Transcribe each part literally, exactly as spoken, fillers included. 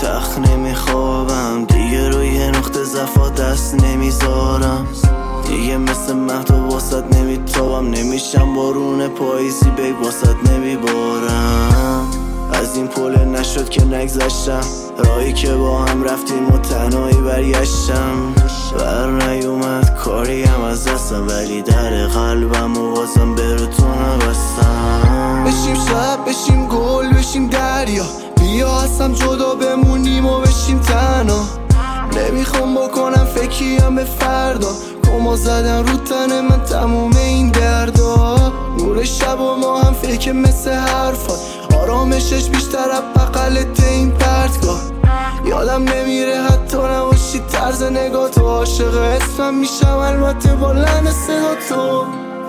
تخت نمیخوابم، دیگه روی نقطه ضعفا دست نمیذارم، دیگه مثل مهد واسط نمیتابم، نمیشم بارون پاییزی بیگ واسط نمیبارم. از این پل نشد که نگذشتم، راهی که با هم رفتیم و تنهایی برگشتم. بر نیومد کاریم از دستم، ولی در قلبم و بازم برو تو نبستم. بشیم شب، بشیم گل، بشیم دریا، بیا هستم جدا بمونیم و بشیم تنها. نمیخوام بکنم فکریم به فردا، کما زدن رو تن من تموم این دردا. نور شب و ما هم فکر مثل حرفات، آرامشش بیشتر از بغلت این پرتگاه. یادم نمیره حتی نباشی طرز نگاه تو، عاشق اسمم میشم البته با لحن صدا تو.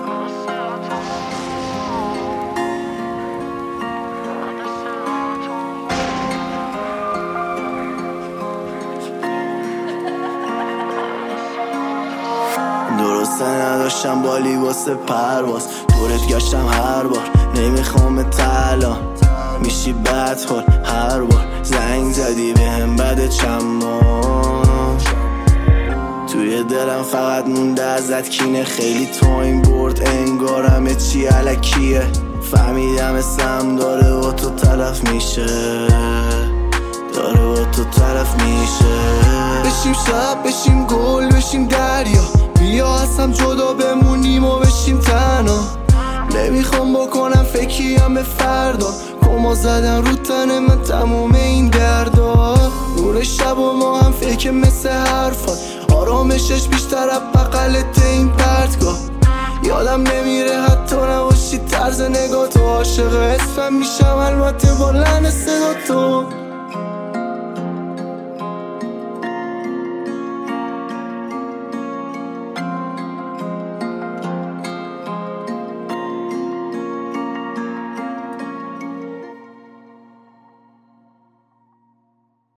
درسته نداشتم بالی واسه پرواز، دورت گشتم هر بار، نمیخوام تلا میشی بد حال هر بار. زنگ زدی به هم بعد چند ماه، توی دلم فقط مونده ازت کینه. خیلی تایم برد انگارم چی علکیه، فهمیدم اسم داره و تو تلف میشه، داره و تو تلف میشه. بشیم شب، بشیم گل، بشیم دریا، بیا هستم جدا بمونیم و بشیم تنها. نمیخوام بکنم فکریم به فردا، کما زدن رو تن من تموم این دردا. نور شب و ما هم فکر مثل حرفات، آرامشش بیشتر از بغلت این پرتگاه. یادم نمیره حتی نباشی طرز نگاه تو، عاشق اسمم میشم البته با لحن صدا تو.